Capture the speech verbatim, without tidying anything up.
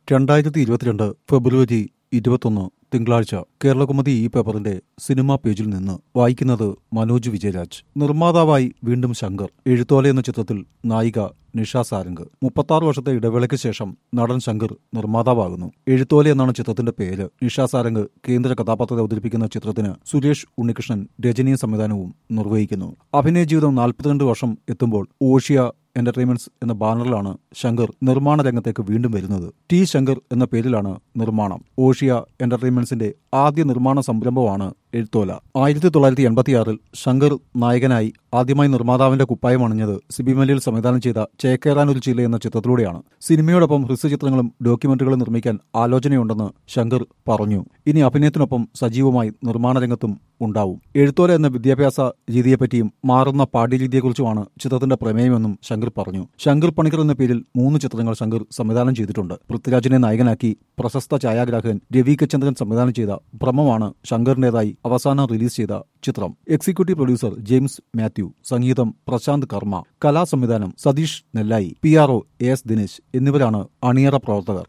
രണ്ടായിരത്തി ഇരുപത്തിരണ്ട് ഫെബ്രുവരി ഇരുപത്തൊന്ന് തിങ്കളാഴ്ച കേരളകൗമുദി ഈ പേപ്പറിന്റെ സിനിമാ പേജിൽ നിന്ന് വായിക്കുന്നത് മനോജ് വിജയരാജ്. നിർമ്മാതാവായി വീണ്ടും ശങ്കർ. എഴുത്തോല എന്ന ചിത്രത്തിൽ നായിക നിഷ സാരംഗ്. മുപ്പത്താറ് വർഷത്തെ ഇടവേളയ്ക്ക് ശേഷം നടൻ ശങ്കർ നിർമ്മാതാവാകുന്നു. എഴുത്തോല എന്നാണ് ചിത്രത്തിന്റെ പേര്. നിഷ സാരംഗ് കേന്ദ്ര കഥാപാത്രത്തെ അവതരിപ്പിക്കുന്ന ചിത്രത്തിന് സുരേഷ് ഉണ്ണികൃഷ്ണൻ രചനയും സംവിധാനവും നിർവഹിക്കുന്നു. അഭിനയ ജീവിതം നാൽപ്പത്തിരണ്ട് വർഷം എത്തുമ്പോൾ ഓഷ്യ എന്റർടൈൻമെന്റ്സ് എന്ന ബാനറിലാണ് ശങ്കർ നിർമ്മാണ രംഗത്തേക്ക് വീണ്ടും വരുന്നത്. ടി ശങ്കർ എന്ന പേരിലാണ് നിർമ്മാണം. ഓഷ്യ എന്റർടൈൻമെന്റ്സിന്റെ ആദ്യ നിർമ്മാണ സംരംഭമാണ് എഴുത്തോല. ആയിരത്തി തൊള്ളായിരത്തി എൺപത്തിയാറിൽ ശങ്കർ നായകനായി ആദ്യമായി നിർമ്മാതാവിന്റെ കുപ്പായം അണിഞ്ഞത് സിബി മലയിൽ സംവിധാനം ചെയ്ത ചേക്കേറാനൊരു ചില്ല എന്ന ചിത്രത്തിലൂടെയാണ്. സിനിമയോടൊപ്പം ഹ്രസ്വചിത്രങ്ങളും ഡോക്യുമെന്ററികളും നിർമ്മിക്കാൻ ആലോചനയുണ്ടെന്ന് ശങ്കർ പറഞ്ഞു. ഇനി അഭിനയത്തിനൊപ്പം സജീവമായി നിർമ്മാണ രംഗത്തും ഉണ്ടാവും. എഴുത്തോല എന്ന വിദ്യാഭ്യാസ രീതിയെപ്പറ്റിയും മാറുന്ന പാഠ്യരീതിയെക്കുറിച്ചുമാണ് ചിത്രത്തിന്റെ പ്രമേയമെന്നും ശങ്കർ പറഞ്ഞു. ശങ്കർ പണിക്കർ എന്ന പേരിൽ മൂന്ന് ചിത്രങ്ങൾ ശങ്കർ സംവിധാനം ചെയ്തിട്ടുണ്ട്. പൃഥ്വിരാജിനെ നായകനാക്കി പ്രശസ്ത ഛായാഗ്രാഹകൻ രവി കെ ചന്ദ്രൻ സംവിധാനം ചെയ്ത ഭ്രമമാണ് ശങ്കറിന്റേതായി അവസാനം റിലീസ് ചെയ്ത ചിത്രം. എക്സിക്യൂട്ടീവ് പ്രൊഡ്യൂസർ ജെയിംസ് മാത്യു, സംഗീതം പ്രശാന്ത് കർമ്മ, കലാസംവിധാനം Satheesh Nellayi, P R O S Dinesh എന്നിവരാണ് അണിയറ പ്രവർത്തകർ.